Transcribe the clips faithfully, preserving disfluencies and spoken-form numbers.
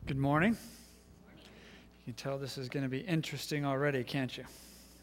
Good morning. You can tell this is going to be interesting already, can't you?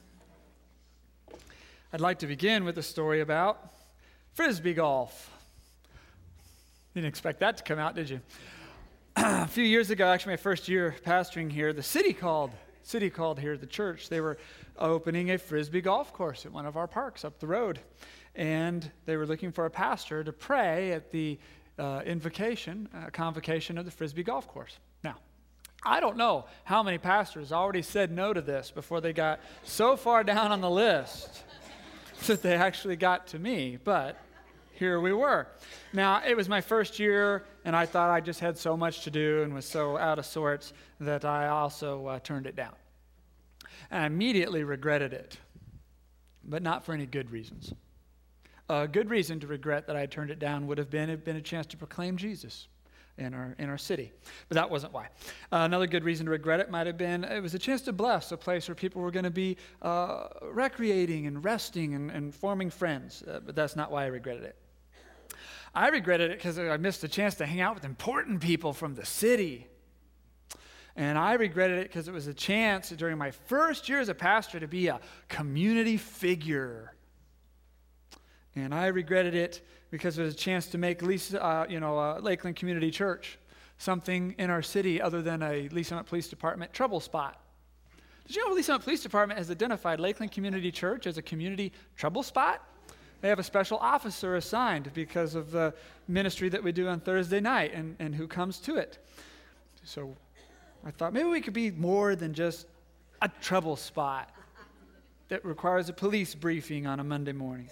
I'd like to begin with a story about Frisbee golf. You didn't expect that to come out, did you? A few years ago, actually my first year pastoring here, the city called, city called here at the church. They were opening a Frisbee golf course at one of our parks up the road. And they were looking for a pastor to pray at the uh, invocation, uh, convocation of the Frisbee golf course. Now, I don't know how many pastors already said no to this before they got so far down on the list that they actually got to me, but here we were. Now, it was my first year, and I thought I just had so much to do and was so out of sorts that I also uh, turned it down. And I immediately regretted it, but not for any good reasons. A good reason to regret that I had turned it down would have been, have been a chance to proclaim Jesus in our in our city. But that wasn't why. Uh, another good reason to regret it might have been it was a chance to bless a place where people were going to be uh, recreating and resting and, and forming friends. Uh, but that's not why I regretted it. I regretted it because I missed a chance to hang out with important people from the city. And I regretted it because it was a chance during my first year as a pastor to be a community figure. And I regretted it because it was a chance to make Lisa, uh, you know, uh, Lakeland Community Church something in our city other than a Lee Summit Police Department trouble spot. Did you know Lee Summit Police Department has identified Lakeland Community Church as a community trouble spot? They have a special officer assigned because of the ministry that we do on Thursday night and, and who comes to it. So I thought maybe we could be more than just a trouble spot that requires a police briefing on a Monday morning.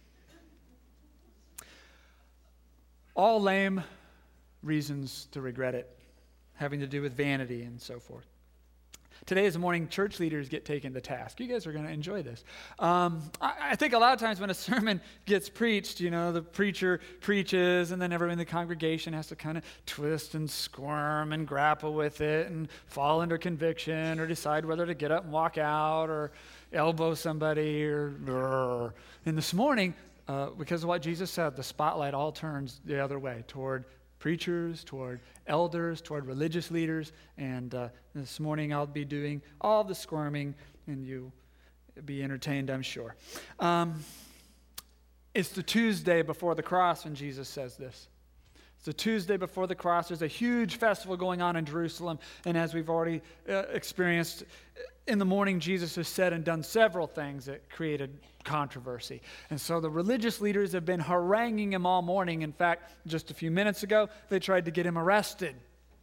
All lame reasons to regret it, having to do with vanity and so forth. Today is the morning church leaders get taken to task. You guys are going to enjoy this. Um, I, I think a lot of times when a sermon gets preached, you know, the preacher preaches and then everyone in the congregation has to kind of twist and squirm and grapple with it and fall under conviction or decide whether to get up and walk out or elbow somebody or, or. And this morning, Uh, because of what Jesus said, the spotlight all turns the other way, toward preachers, toward elders, toward religious leaders, and uh, this morning I'll be doing all the squirming, and you'll be entertained, I'm sure. Um, it's the Tuesday before the cross when Jesus says this. It's the Tuesday before the cross. There's a huge festival going on in Jerusalem, and as we've already uh, experienced, in the morning Jesus has said and done several things that created controversy. And so the religious leaders have been haranguing him all morning. In fact, just a few minutes ago, they tried to get him arrested.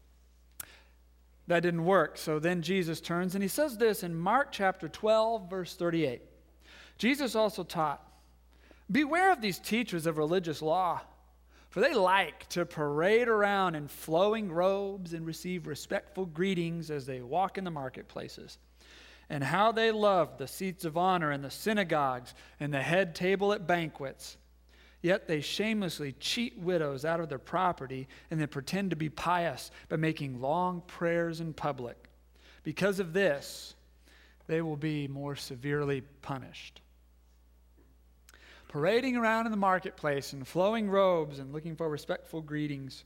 That didn't work. So then Jesus turns and he says this in Mark chapter twelve, verse thirty-eight. Jesus also taught, "Beware of these teachers of religious law, for they like to parade around in flowing robes and receive respectful greetings as they walk in the marketplaces. And how they love the seats of honor in the synagogues and the head table at banquets. Yet they shamelessly cheat widows out of their property and then pretend to be pious by making long prayers in public. Because of this, they will be more severely punished." Parading around in the marketplace in flowing robes and looking for respectful greetings.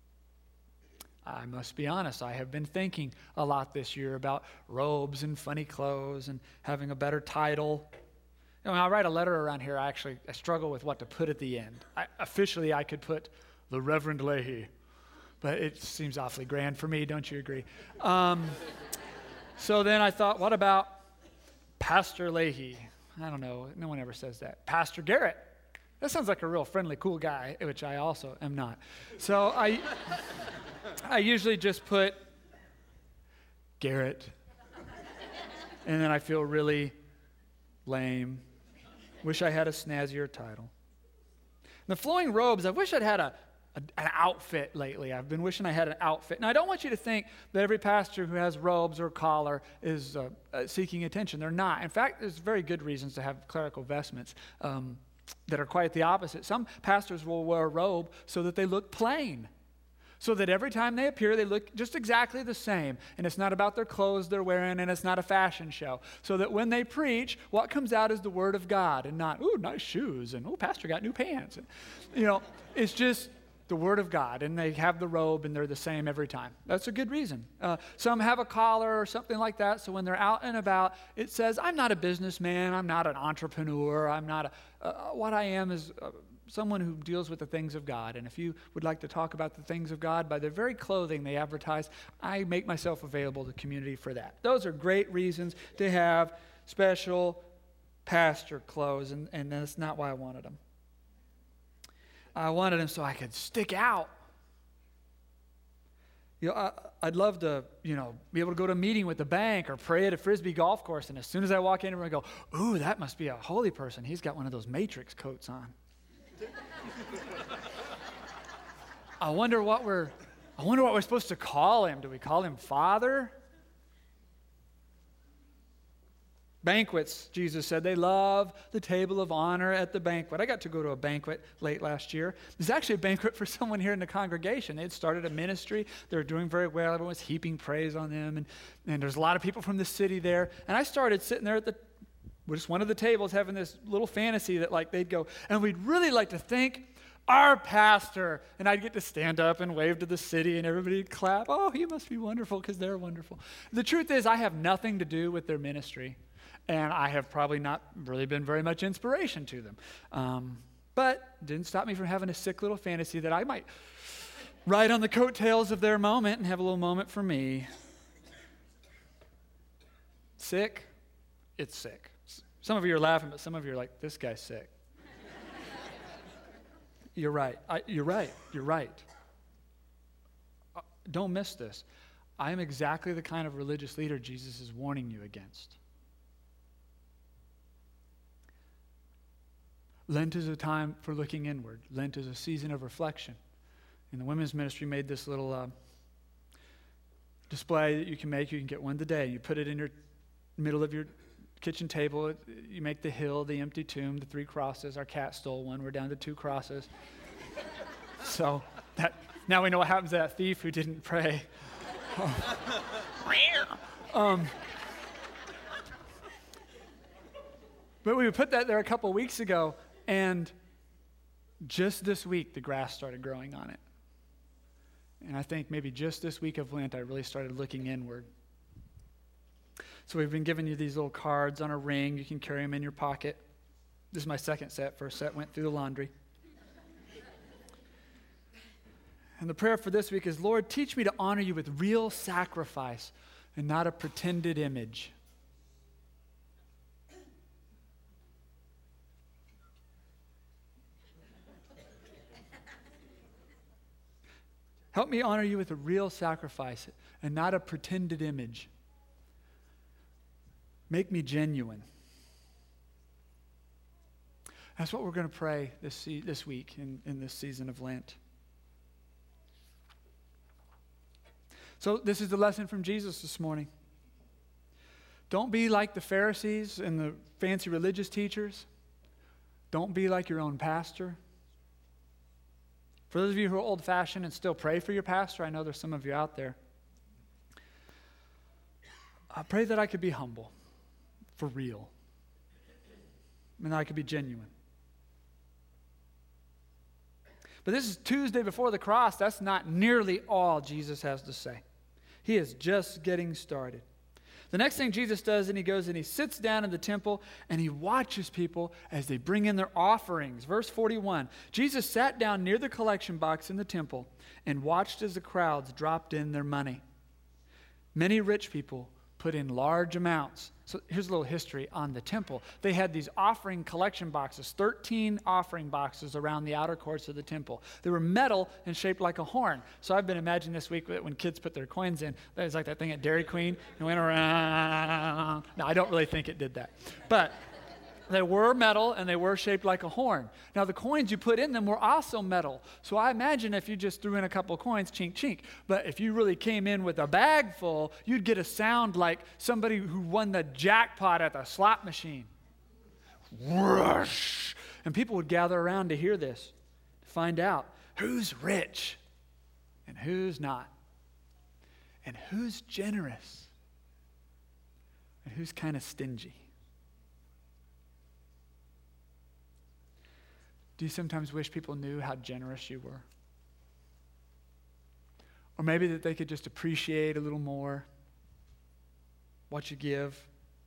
I must be honest, I have been thinking a lot this year about robes and funny clothes and having a better title. You know, when I write a letter around here, I actually I struggle with what to put at the end. I, officially, I could put the Reverend Leahy, but it seems awfully grand for me, don't you agree? Um, so then I thought, what about Pastor Leahy? I don't know. No one ever says that. Pastor Garrett. That sounds like a real friendly, cool guy, which I also am not. So I I usually just put Garrett. And then I feel really lame. Wish I had a snazzier title. The flowing robes, I wish I'd had a, a an outfit lately. I've been wishing I had an outfit. Now, I don't want you to think that every pastor who has robes or collar is uh, uh, seeking attention. They're not. In fact, there's very good reasons to have clerical vestments um, that are quite the opposite. Some pastors will wear a robe so that they look plain, so that every time they appear, they look just exactly the same. And it's not about their clothes they're wearing, and it's not a fashion show. So that when they preach, what comes out is the word of God and not, ooh, nice shoes, and ooh, pastor got new pants. And, you know, it's just the Word of God, and they have the robe, and they're the same every time. That's a good reason. Uh, some have a collar or something like that, so when they're out and about, it says, I'm not a businessman, I'm not an entrepreneur, I'm not a, uh, what I am is uh, someone who deals with the things of God. And if you would like to talk about the things of God, by their very clothing they advertise, I make myself available to the community for that. Those are great reasons to have special pastor clothes, and, and that's not why I wanted them. I wanted them so I could stick out. You know, I, I'd love to, you know, be able to go to a meeting with the bank or pray at a Frisbee golf course, and as soon as I walk in, everyone go, ooh, that must be a holy person. He's got one of those Matrix coats on. I wonder what we're, I wonder what we're supposed to call him. Do we call him Father? Banquets, Jesus said, they love the table of honor at the banquet. I got to go to a banquet late last year. It was actually a banquet for someone here in the congregation. They had started a ministry. They were doing very well. Everyone was heaping praise on them. And, and there's a lot of people from the city there. And I started sitting there at the just one of the tables having this little fantasy that like they'd go, and we'd really like to thank our pastor. And I'd get to stand up and wave to the city, and everybody would clap. Oh, he must be wonderful because they're wonderful. The truth is, I have nothing to do with their ministry. And I have probably not really been very much inspiration to them. Um, but didn't stop me from having a sick little fantasy that I might ride on the coattails of their moment and have a little moment for me. Sick? It's sick. Some of you are laughing, but some of you are like, this guy's sick. You're right. I, you're right. You're right. Uh, don't miss this. I am exactly the kind of religious leader Jesus is warning you against. Lent is a time for looking inward. Lent is a season of reflection. And the women's ministry made this little uh, display that you can make. You can get one today. You put it in your middle of your kitchen table. You make the hill, the empty tomb, the three crosses. Our cat stole one. We're down to two crosses. So that now we know what happens to that thief who didn't pray. Oh. um, but we put that there a couple weeks ago. And just this week, the grass started growing on it. And I think maybe just this week of Lent, I really started looking inward. So we've been giving you these little cards on a ring. You can carry them in your pocket. This is my second set. First set went through the laundry. And the prayer for this week is, Lord, teach me to honor you with real sacrifice and not a pretended image. Help me honor you with a real sacrifice and not a pretended image. Make me genuine. That's what we're going to pray this se- this week in, in this season of Lent. So this is the lesson from Jesus this morning. Don't be like the Pharisees and the fancy religious teachers. Don't be like your own pastor. For those of you who are old-fashioned and still pray for your pastor, I know there's some of you out there. I pray that I could be humble, for real, and that I could be genuine. But this is Tuesday before the cross. That's not nearly all Jesus has to say. He is just getting started. The next thing Jesus does, and he goes and he sits down in the temple and he watches people as they bring in their offerings. Verse forty-one, Jesus sat down near the collection box in the temple and watched as the crowds dropped in their money. Many rich people put in large amounts. So here's a little history on the temple. They had these offering collection boxes, thirteen offering boxes around the outer courts of the temple. They were metal and shaped like a horn. So I've been imagining this week that when kids put their coins in, that was like that thing at Dairy Queen. It went around. No, I don't really think it did that. But they were metal and they were shaped like a horn. Now the coins you put in them were also metal. So I imagine if you just threw in a couple of coins, chink, chink. But if you really came in with a bag full, you'd get a sound like somebody who won the jackpot at the slot machine. Whoosh! And people would gather around to hear this, to find out who's rich and who's not, and who's generous and who's kind of stingy. Do you sometimes wish people knew how generous you were? Or maybe that they could just appreciate a little more what you give.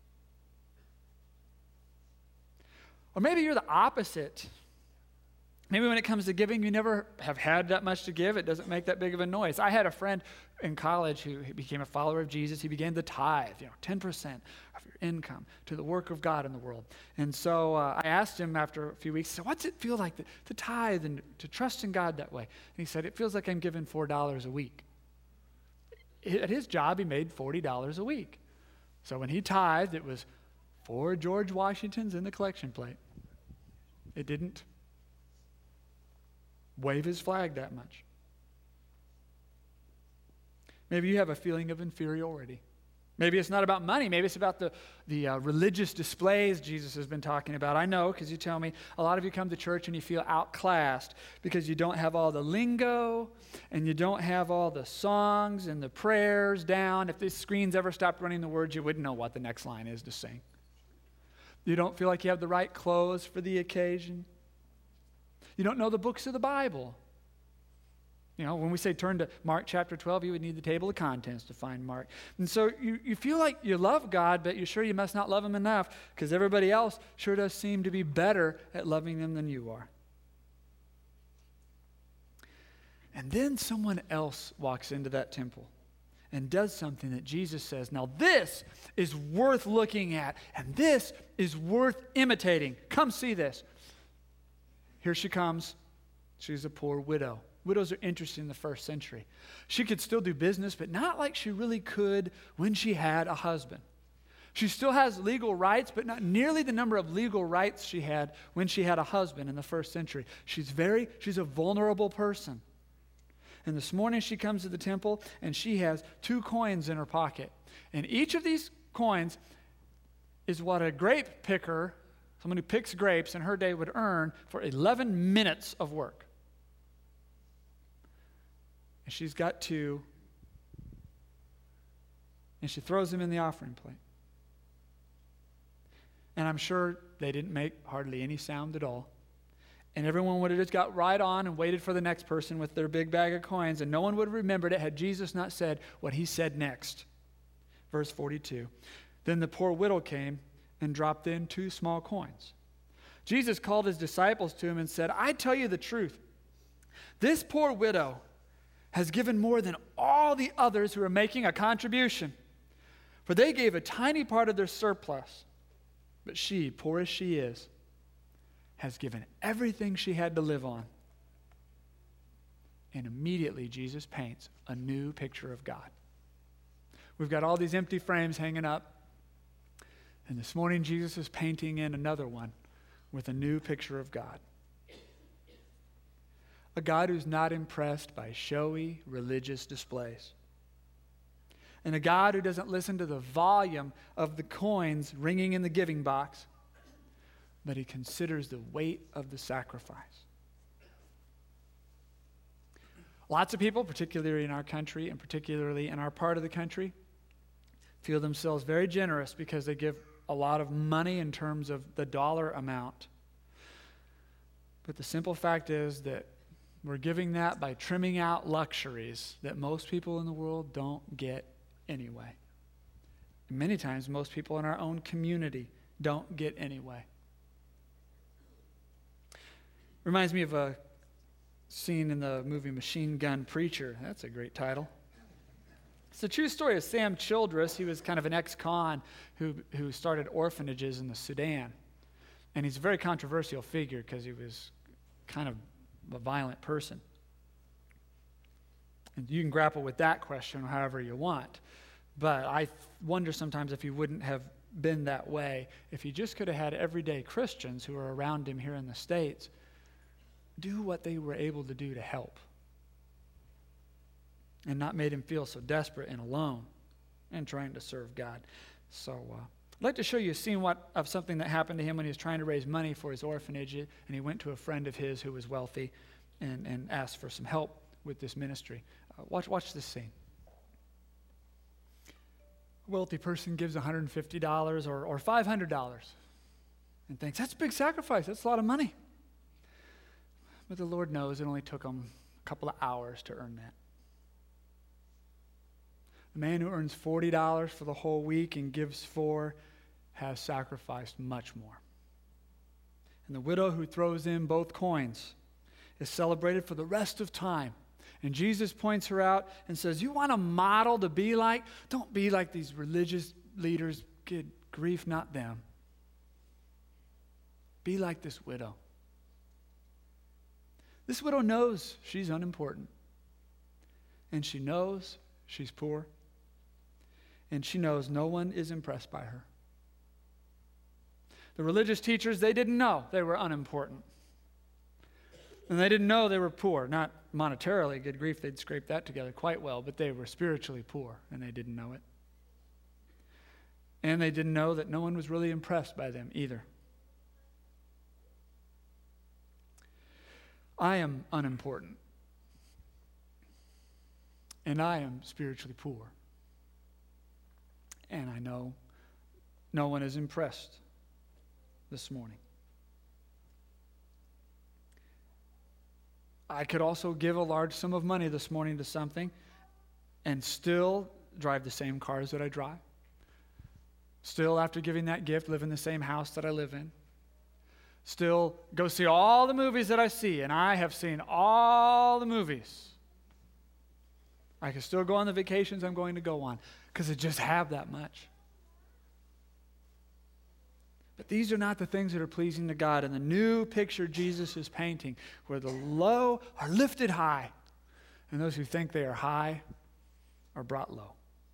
Or maybe you're the opposite. Maybe when it comes to giving, you never have had that much to give. It doesn't make that big of a noise. I had a friend in college who became a follower of Jesus. He began to tithe, you know, ten percent of your income to the work of God in the world. And so uh, I asked him after a few weeks, so what's it feel like to, to tithe and to trust in God that way? And he said, it feels like I'm giving four dollars a week. At his job, he made forty dollars a week. So when he tithed, it was four George Washingtons in the collection plate. It didn't wave his flag that much. Maybe you have a feeling of inferiority. Maybe it's not about money. Maybe it's about the, the uh, religious displays Jesus has been talking about. I know, because you tell me, a lot of you come to church and you feel outclassed because you don't have all the lingo and you don't have all the songs and the prayers down. If these screens ever stopped running the words, you wouldn't know what the next line is to sing. You don't feel like you have the right clothes for the occasion. You don't know the books of the Bible. You know, when we say turn to Mark chapter twelve, you would need the table of contents to find Mark. And so you, you feel like you love God, but you're sure you must not love him enough because everybody else sure does seem to be better at loving him than you are. And then someone else walks into that temple and does something that Jesus says, now this is worth looking at, and this is worth imitating. Come see this. Here she comes. She's a poor widow. Widows are interesting in the first century. She could still do business, but not like she really could when she had a husband. She still has legal rights, but not nearly the number of legal rights she had when she had a husband in the first century. She's very, she's a vulnerable person. And this morning she comes to the temple and she has two coins in her pocket. And each of these coins is what a grape picker, someone who picks grapes in her day, would earn for eleven minutes of work. And she's got two, and she throws them in the offering plate. And I'm sure they didn't make hardly any sound at all. And everyone would have just got right on and waited for the next person with their big bag of coins, and no one would have remembered it had Jesus not said what he said next. Verse forty-two. Then the poor widow came and dropped in two small coins. Jesus called his disciples to him and said, I tell you the truth. This poor widow has given more than all the others who are making a contribution. For they gave a tiny part of their surplus. But she, poor as she is, has given everything she had to live on. And immediately Jesus paints a new picture of God. We've got all these empty frames hanging up. And this morning Jesus is painting in another one with a new picture of God. A God who's not impressed by showy religious displays. And a God who doesn't listen to the volume of the coins ringing in the giving box, but he considers the weight of the sacrifice. Lots of people, particularly in our country and particularly in our part of the country, feel themselves very generous because they give a lot of money in terms of the dollar amount. But the simple fact is that we're giving that by trimming out luxuries that most people in the world don't get anyway. And many times, most people in our own community don't get anyway. Reminds me of a scene in the movie Machine Gun Preacher. That's a great title. It's a true story of Sam Childress. He was kind of an ex-con who, who started orphanages in the Sudan. And he's a very controversial figure because he was kind of a violent person. And you can grapple with that question however you want. But I wonder sometimes if he wouldn't have been that way if he just could have had everyday Christians who are around him here in the States do what they were able to do to help and not made him feel so desperate and alone and trying to serve God. So uh, I'd like to show you a scene what, of something that happened to him when he was trying to raise money for his orphanage, and he went to a friend of his who was wealthy and, and asked for some help with this ministry. Uh, watch, watch this scene. A wealthy person gives one hundred fifty dollars or, or five hundred dollars and thinks, that's a big sacrifice, that's a lot of money. But the Lord knows it only took him a couple of hours to earn that. The man who earns forty dollars for the whole week and gives four has sacrificed much more. And the widow who throws in both coins is celebrated for the rest of time. And Jesus points her out and says, you want a model to be like? Don't be like these religious leaders. Good grief, not them. Be like this widow. This widow knows she's unimportant. And she knows she's poor. And she knows no one is impressed by her. The religious teachers, they didn't know they were unimportant. And they didn't know they were poor. Not monetarily, good grief, they'd scrape that together quite well, but they were spiritually poor, and they didn't know it. And they didn't know that no one was really impressed by them either. I am unimportant. And I am spiritually poor. And I know no one is impressed this morning. I could also give a large sum of money this morning to something and still drive the same cars that I drive. Still, after giving that gift, live in the same house that I live in. Still go see all the movies that I see, and I have seen all the movies. I can still go on the vacations I'm going to go on because I just have that much. But these are not the things that are pleasing to God. And the new picture Jesus is painting, where the low are lifted high, and those who think they are high are brought low.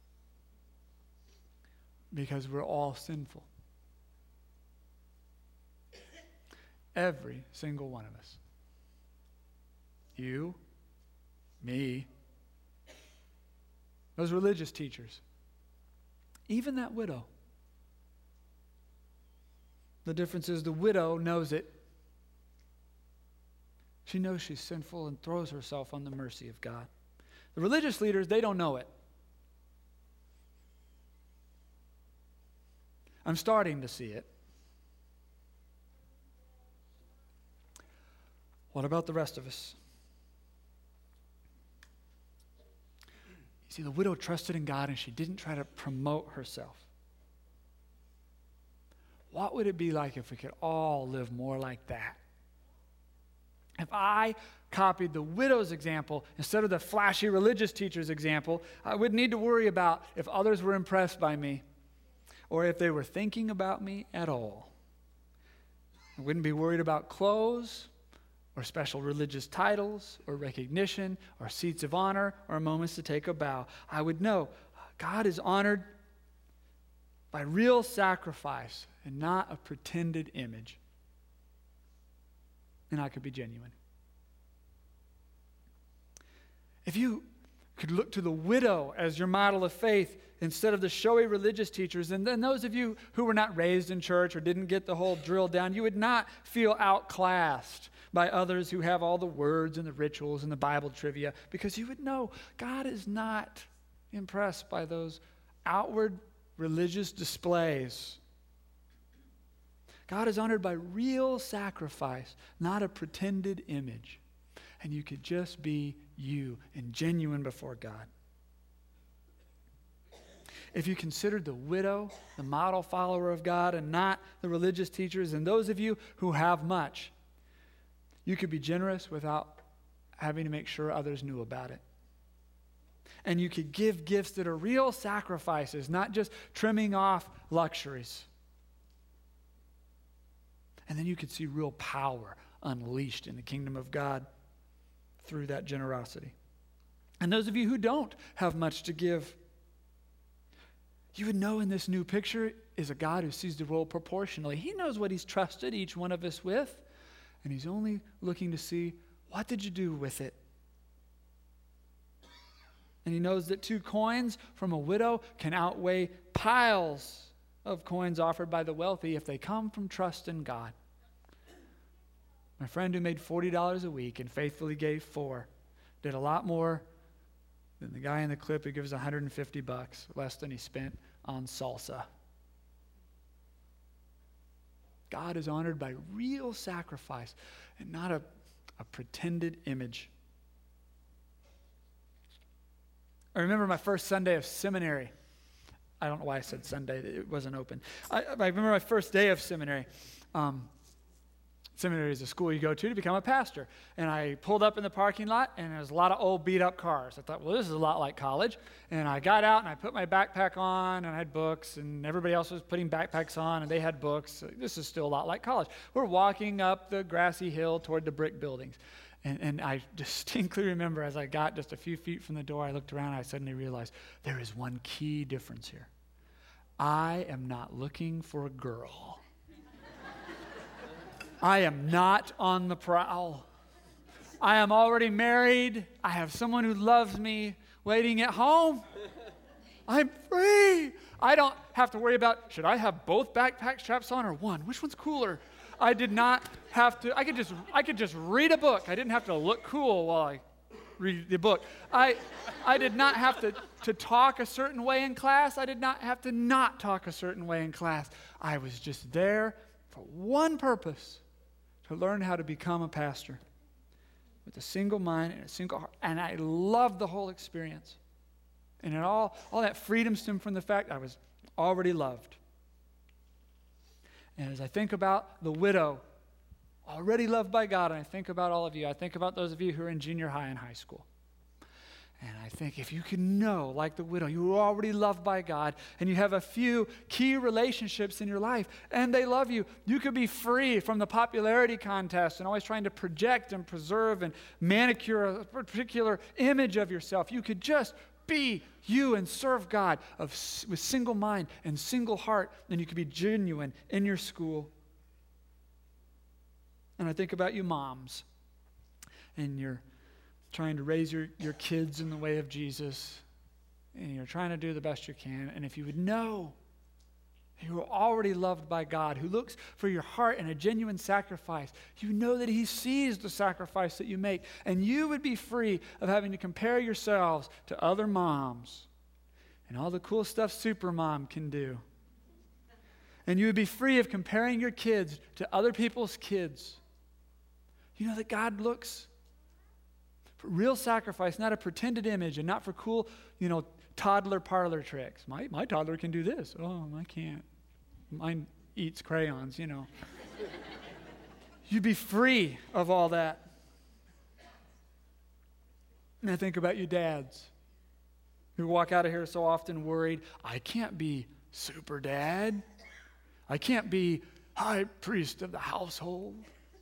Because we're all sinful. Every single one of us. You, me, those religious teachers, even that widow. The difference is the widow knows it. She knows she's sinful and throws herself on the mercy of God. The religious leaders, they don't know it. I'm starting to see it. What about the rest of us? You see, the widow trusted in God and she didn't try to promote herself. What would it be like if we could all live more like that? If I copied the widow's example instead of the flashy religious teacher's example, I wouldn't need to worry about if others were impressed by me or if they were thinking about me at all. I wouldn't be worried about clothes or special religious titles or recognition or seats of honor or moments to take a bow. I would know God is honored by real sacrifice and not a pretended image. And I could be genuine. If you could look to the widow as your model of faith instead of the showy religious teachers, and then those of you who were not raised in church or didn't get the whole drill down, you would not feel outclassed by others who have all the words and the rituals and the Bible trivia, because you would know God is not impressed by those outward religious displays. God is honored by real sacrifice, not a pretended image. And you could just be you and genuine before God. If you considered the widow the model follower of God and not the religious teachers, and those of you who have much, you could be generous without having to make sure others knew about it. And you could give gifts that are real sacrifices, not just trimming off luxuries. And then you could see real power unleashed in the kingdom of God through that generosity. And those of you who don't have much to give, you would know in this new picture is a God who sees the world proportionally. He knows what he's trusted each one of us with, and he's only looking to see, what did you do with it? And he knows that two coins from a widow can outweigh piles of coins offered by the wealthy if they come from trust in God. My friend who made forty dollars a week and faithfully gave four did a lot more than the guy in the clip who gives one hundred fifty bucks, less than he spent on salsa. God is honored by real sacrifice and not a, a pretended image. I remember my first Sunday of seminary. I don't know why I said Sunday. It wasn't open. I, I remember my first day of seminary. Um, seminary is a school you go to to become a pastor. And I pulled up in the parking lot, and there was a lot of old beat-up cars. I thought, well, this is a lot like college. And I got out, and I put my backpack on, and I had books, and everybody else was putting backpacks on, and they had books. This is still a lot like college. We're walking up the grassy hill toward the brick buildings. And, and I distinctly remember as I got just a few feet from the door, I looked around, and I suddenly realized there is one key difference here. I am not looking for a girl. I am not on the prowl. I am already married. I have someone who loves me waiting at home. I'm free. I don't have to worry about, should I have both backpack straps on or one? Which one's cooler? I did not have to, I could just I could just read a book. I didn't have to look cool while I read the book. I I did not have to, to talk a certain way in class. I did not have to not talk a certain way in class. I was just there for one purpose, to learn how to become a pastor with a single mind and a single heart. And I loved the whole experience. And it all, all that freedom stemmed from the fact I was already loved. And as I think about the widow, already loved by God, and I think about all of you, I think about those of you who are in junior high and high school. And I think if you can know, like the widow, you are already loved by God, and you have a few key relationships in your life, and they love you, you could be free from the popularity contest and always trying to project and preserve and manicure a particular image of yourself. You could just be you and serve God of, with single mind and single heart, and you could be genuine in your school. And I think about you moms, and you're trying to raise your, your kids in the way of Jesus, and you're trying to do the best you can. And if you would know you are already loved by God, who looks for your heart and a genuine sacrifice, you know that he sees the sacrifice that you make, and you would be free of having to compare yourselves to other moms and all the cool stuff Supermom can do. And you would be free of comparing your kids to other people's kids. You know that God looks for real sacrifice, not a pretended image, and not for cool, you know, toddler parlor tricks. My my toddler can do this. Oh, I can't. Mine eats crayons, you know. You'd be free of all that. And I think about you dads who walk out of here so often worried, I can't be super dad. I can't be high priest of the household.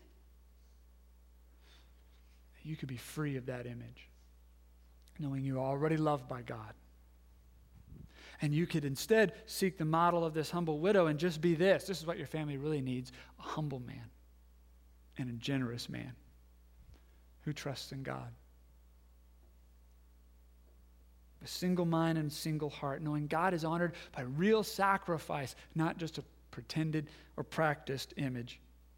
You could be free of that image, knowing you're already loved by God. And you could instead seek the model of this humble widow and just be this. This is what your family really needs: a humble man and a generous man who trusts in God. A single mind and a single heart, knowing God is honored by real sacrifice, not just a pretended or practiced image.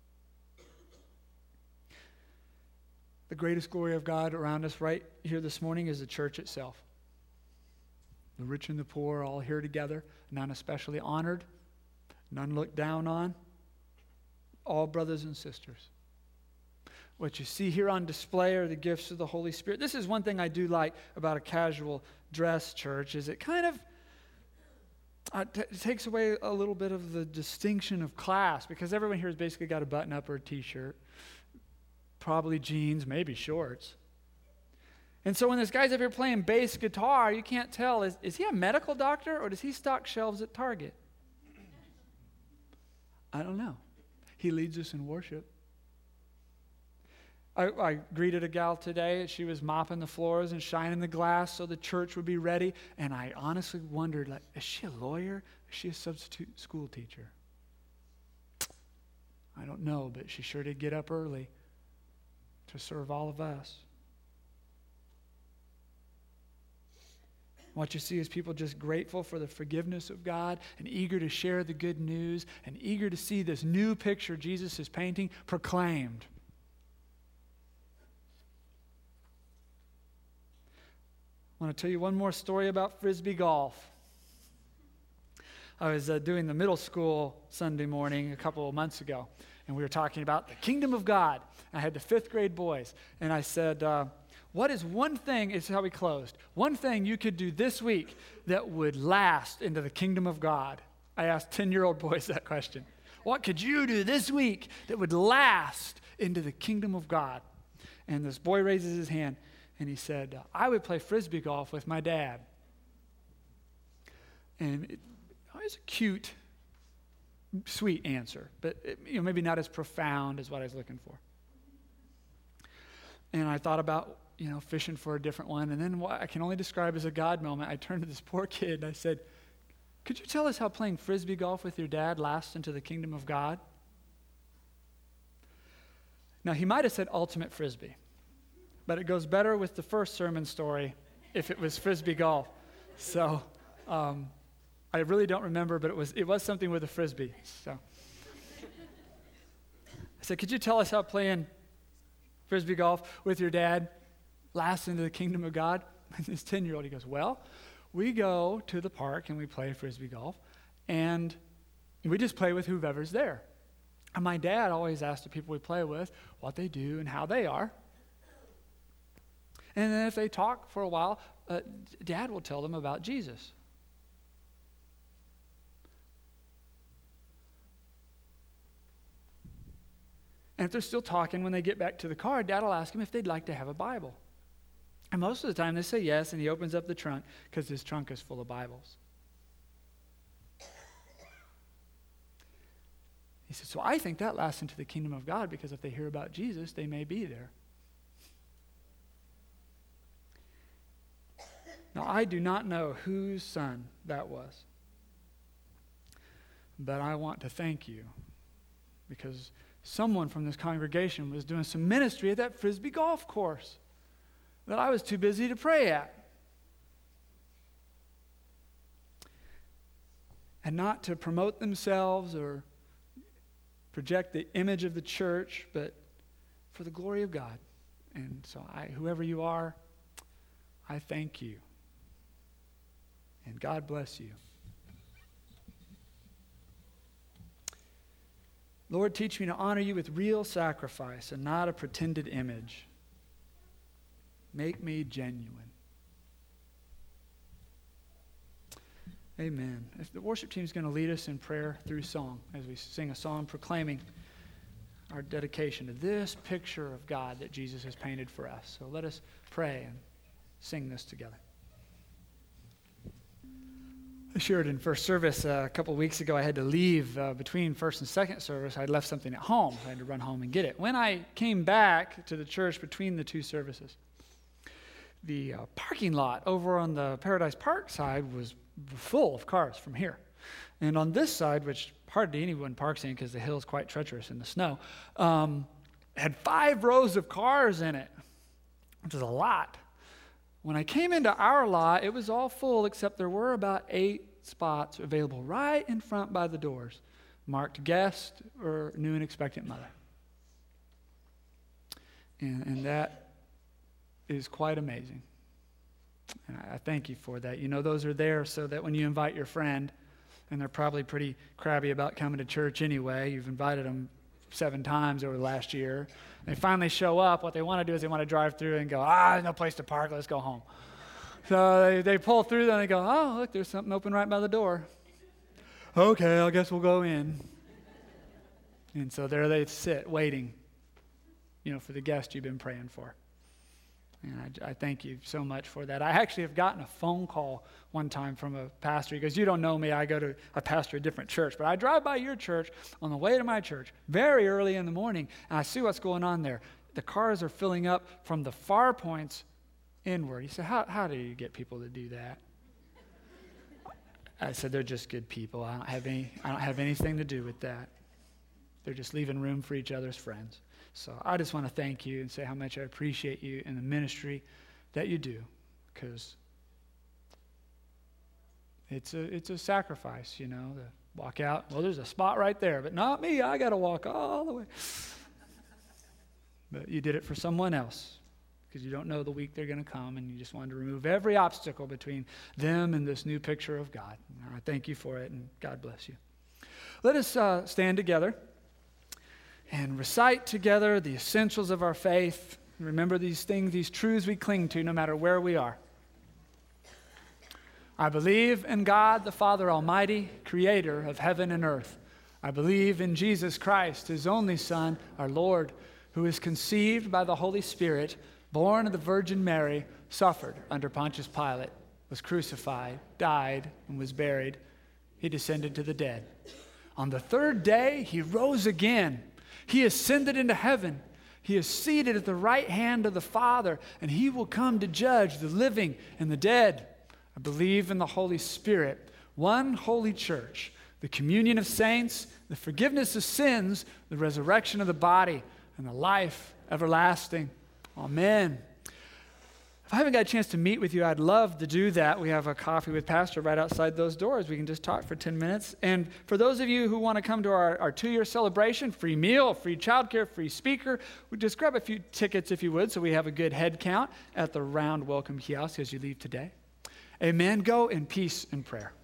The greatest glory of God around us right here this morning is the church itself. The rich and the poor are all here together, none especially honored, none looked down on, all brothers and sisters. What you see here on display are the gifts of the Holy Spirit. This is one thing I do like about a casual dress church, is it kind of uh, t- it takes away a little bit of the distinction of class, because everyone here has basically got a button-up or a t-shirt, probably jeans, maybe shorts. And so when this guy's up here playing bass guitar, you can't tell, is, is he a medical doctor or does he stock shelves at Target? I don't know. He leads us in worship. I, I greeted a gal today. She was mopping the floors and shining the glass so the church would be ready. And I honestly wondered, like, is she a lawyer? Is she a substitute school teacher? I don't know, but she sure did get up early to serve all of us. What you see is people just grateful for the forgiveness of God and eager to share the good news and eager to see this new picture Jesus is painting proclaimed. I want to tell you one more story about Frisbee golf. I was uh, doing the middle school Sunday morning a couple of months ago, and we were talking about the kingdom of God. And I had the fifth grade boys, and I said, uh, what is one thing, is how we closed, one thing you could do this week that would last into the kingdom of God? I asked ten-year-old boys that question. What could you do this week that would last into the kingdom of God? And this boy raises his hand, and he said, I would play Frisbee golf with my dad. And it, oh, it's a cute, sweet answer, but it, you know, maybe not as profound as what I was looking for. And I thought about, you know, fishing for a different one. And then what I can only describe as a God moment, I turned to this poor kid and I said, could you tell us how playing Frisbee golf with your dad lasts into the kingdom of God? Now, he might have said ultimate Frisbee, but it goes better with the first sermon story if it was Frisbee golf. So um, I really don't remember, but it was it was something with a Frisbee. So I said, could you tell us how playing Frisbee golf with your dad lasts into the kingdom of God? And this ten-year-old, he goes, well, we go to the park and we play Frisbee golf, and we just play with whoever's there. And my dad always asks the people we play with what they do and how they are. And then if they talk for a while, uh, Dad will tell them about Jesus. And if they're still talking when they get back to the car, Dad will ask them if they'd like to have a Bible. And most of the time they say yes, and he opens up the trunk because his trunk is full of Bibles. He says, so I think that lasts into the kingdom of God, because if they hear about Jesus, they may be there. Now, I do not know whose son that was, but I want to thank you, because someone from this congregation was doing some ministry at that Frisbee golf course that I was too busy to pray at. And not to promote themselves or project the image of the church, but for the glory of God. And so I, whoever you are, I thank you. And God bless you. Lord, teach me to honor you with real sacrifice and not a pretended image. Make me genuine. Amen. If the worship team is going to lead us in prayer through song as we sing a song proclaiming our dedication to this picture of God that Jesus has painted for us. So let us pray and sing this together. I shared in first service uh, a couple of weeks ago, I had to leave uh, between first and second service. I'd left something at home. I had to run home and get it. When I came back to the church between the two services, the uh, parking lot over on the Paradise Park side was full of cars from here. And on this side, which hardly anyone parks in because the hill is quite treacherous in the snow, um, had five rows of cars in it, which is a lot. When I came into our lot, it was all full, except there were about eight spots available right in front by the doors, marked guest or new and expectant mother. And, and that is quite amazing. And I thank you for that. You know, those are there so that when you invite your friend, and they're probably pretty crabby about coming to church anyway, you've invited them seven times over the last year, they finally show up, what they want to do is they want to drive through and go, ah, there's no place to park, let's go home. So they, they pull through, then they go, oh, look, there's something open right by the door. Okay, I guess we'll go in. And so there they sit, waiting, you know, for the guest you've been praying for. And I, I thank you so much for that. I actually have gotten a phone call one time from a pastor. He goes, you don't know me. I go to a pastor a different church. But I drive by your church on the way to my church very early in the morning, and I see what's going on there. The cars are filling up from the far points inward. He said, how, how do you get people to do that? I said, they're just good people. I don't have any, I don't have anything to do with that. They're just leaving room for each other's friends. So I just want to thank you and say how much I appreciate you and the ministry that you do, because it's a it's a sacrifice, you know, to walk out. Well, there's a spot right there, but not me. I got to walk all the way. But you did it for someone else because you don't know the week they're going to come, and you just wanted to remove every obstacle between them and this new picture of God. And I thank you for it, and God bless you. Let us uh, stand together and recite together the essentials of our faith. Remember these things, these truths we cling to no matter where we are. I believe in God, the Father Almighty, creator of heaven and earth. I believe in Jesus Christ, his only Son, our Lord, who is conceived by the Holy Spirit, born of the Virgin Mary, suffered under Pontius Pilate, was crucified, died, and was buried. He descended to the dead. On the third day, he rose again. He ascended into heaven. He is seated at the right hand of the Father, and he will come to judge the living and the dead. I believe in the Holy Spirit, one holy church, the communion of saints, the forgiveness of sins, the resurrection of the body, and the life everlasting. Amen. If I haven't got a chance to meet with you, I'd love to do that. We have a coffee with Pastor right outside those doors. We can just talk for ten minutes. And for those of you who want to come to our, our two-year celebration, free meal, free childcare, free speaker, we just grab a few tickets if you would so we have a good head count at the round welcome kiosk as you leave today. Amen. Go in peace and prayer.